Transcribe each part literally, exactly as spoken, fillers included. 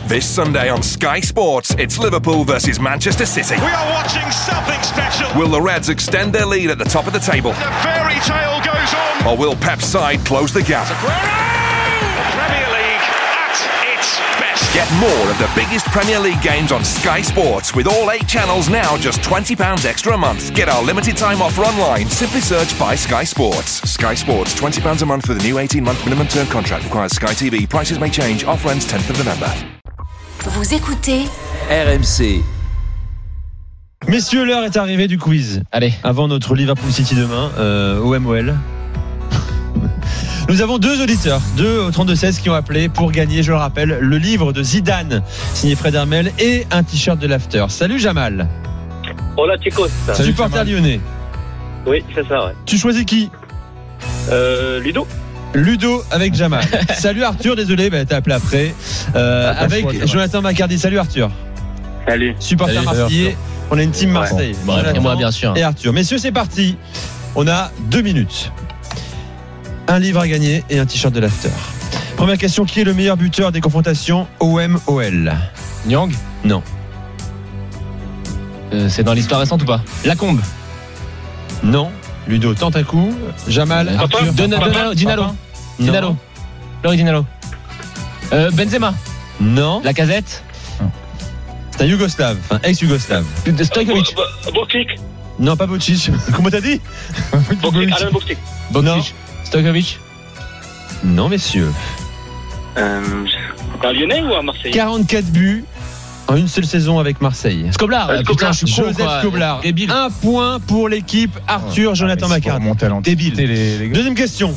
This Sunday on Sky Sports, it's Liverpool versus Manchester City. We are watching something special. Will the Reds extend their lead at the top of the table? The fairy tale goes on. Or will Pep's side close the gap? The Premier League at its best. Get more of the biggest Premier League games on Sky Sports with all eight channels now just twenty pounds extra a month. Get our limited time offer online. Simply search by Sky Sports. Sky Sports, twenty pounds a month for the new eighteen-month minimum term contract. Requires Sky T V. Prices may change. Offer ends tenth of November. Vous écoutez R M C. Messieurs, l'heure est arrivée du quiz. Allez. Avant notre Liverpool City demain, euh, O M O L. Nous avons deux auditeurs, deux au trente-deux seize qui ont appelé pour gagner, je le rappelle, le livre de Zidane, signé Fred Hermel, et un t-shirt de l'After. Salut Jamal. Hola chicos. Salut, supporter lyonnais. Oui, c'est ça, ouais. Tu choisis qui? Euh, Ludo. Ludo avec Jamal. Salut Arthur, désolé, bah, t'as appelé après. Euh, ah, avec choix, Jonathan Macardy. Salut Arthur. Salut. Supporter Salut, marseillais. On a une team Marseille. Bon, Jonathan et moi, bien sûr. Et Arthur. Messieurs, c'est parti. On a deux minutes. Un livre à gagner et un t-shirt de l'After. Première question, qui est le meilleur buteur des confrontations O M O L? Nyang. Non. Euh, c'est dans l'histoire récente ou pas? Lacombe. Non. Ludo tente un coup. Jamal, Euh, Arthur. Dona- Dona- Dinalo. Dinalo. Non. Flori Dinalo. Euh, Benzema. Non. Lacazette. C'est un Yougoslave, enfin ex-Yougoslave. Stojkovic. Boklik. Non, pas Bocic. Comment t'as dit? Boklik. Alain Boklik. Bokcic. Stojkovic. Non, messieurs. Euh, un Lyonnais ou un Marseillais? quarante-quatre buts en une seule saison avec Marseille. Skoblar. Euh, Putain, Skoblar. je suis con, Joseph quoi. Skoblar. Débile. Un point pour l'équipe Arthur, Jonathan Macardy. Débile. Les, les... Deuxième question.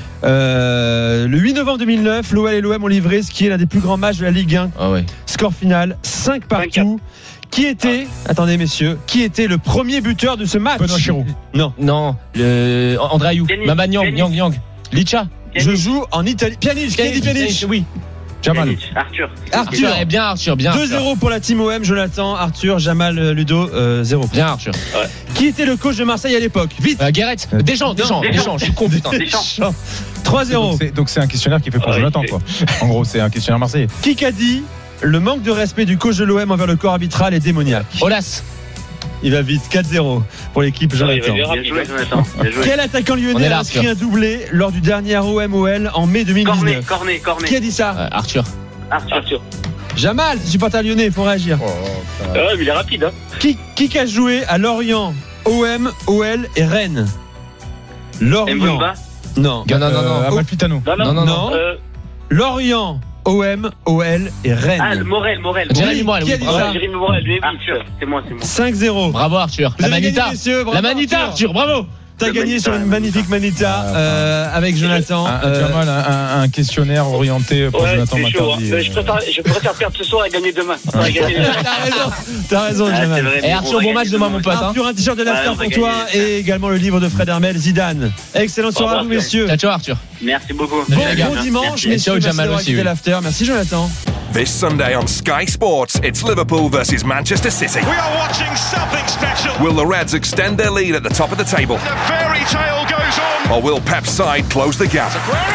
Euh, le huit novembre deux mille neuf, l'O L et l'O M ont livré ce qui est l'un des plus grands matchs de la Ligue un. Ah ouais. Score final, cinq partout. Qui était, attendez messieurs, qui était le premier buteur de ce match? Benoît Chirou. Non. Non. Le... André Ayou. Denis. Mama Nyang. Denis. Nyang. Nyang. Licha. Je joue en Italie. Pjanic, qui a dit Pjanic? Oui. Jamal. Arthur. Arthur. Eh bien Arthur. Bien. deux zéro pour la team O M, Jonathan, Arthur, Jamal, Ludo, euh, zéro. Bien Arthur. Qui était le coach de Marseille à l'époque? Vite. Euh, Guéret. Deschamps. Deschamps. Deschamps. Je suis con putain. Deschamps. trois zéro. Donc c'est, donc c'est un questionnaire qui fait pour Ouais, Jonathan, c'est- quoi. En gros, c'est un questionnaire marseillais. Qui qu'a dit le manque de respect du coach de l'O M envers le corps arbitral est démoniaque? Olas. Il va vite, quatre zéro pour l'équipe Jonathan. Bien joué, Jonathan. Bien joué. Quel attaquant On lyonnais est a là, inscrit Arthur. un doublé lors du dernier O M O L en mai deux mille Cornet, dix-neuf? Cornet, Cornet. Qui a dit ça? Euh, Arthur. Arthur. Arthur. Jamal, supporter lyonnais, il faut réagir. Oh, Ah ouais, mais il est rapide, hein. Qui, qui a joué à Lorient, O M, O L et Rennes? Lorient. Mbemba. Non. Non, non, non, non. Amalfitano. Non, Non, non, non. Euh, Lorient, O M, O L et ah, le Rennes. Morel, Morel. Jérémy Morel. Qui a Oui, dit bravo. ça? Ouais, Jérémy Morel, lui, oui, c'est moi, c'est moi. cinq zéro. Bravo Arthur. Vous La avez gagné, Manita. messieurs, bravo, La Manita Arthur. Bravo. T'as Le gagné Manita, sur une le magnifique Manita euh, avec Jonathan. Un, Euh, Jamal, un, un- un questionnaire orienté pour Ouais, Jonathan c'est chaud, hein. Macardy. Mais je préfère, je préfère perdre ce soir et gagner demain. T'as raison, t'as raison, Ah, c'est Jamal. vrai, Et mais Arthur, on va bon match gagner demain, mon pote. hein. Arthur, un t-shirt de l'After Ouais, on va pour toi gagner. et également le livre de Fred Hermel, Zidane. Excellente soirée à vous, messieurs. Ciao, ciao Arthur. Merci beaucoup. Bon, les gars. bon dimanche, Merci. messieurs. Ciao, Merci Jamal d'avoir aussi, écouté oui. l'After. Merci, Jonathan. This Sunday on Sky Sports, it's Liverpool versus Manchester City. We are watching something special. Will the Reds extend their lead at the top of the table? The fairy tale goes on. Or will Pep's side close the gap? The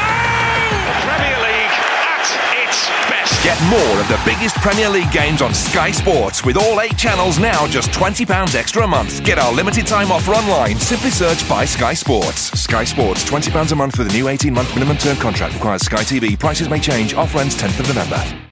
Premier League at its best. Get more of the biggest Premier League games on Sky Sports with all eight channels now just twenty pounds extra a month. Get our limited time offer online. Simply search by Sky Sports. Sky Sports, twenty pounds a month for the new eighteen-month minimum term contract. Requires Sky T V. Prices may change. Offer ends tenth of November.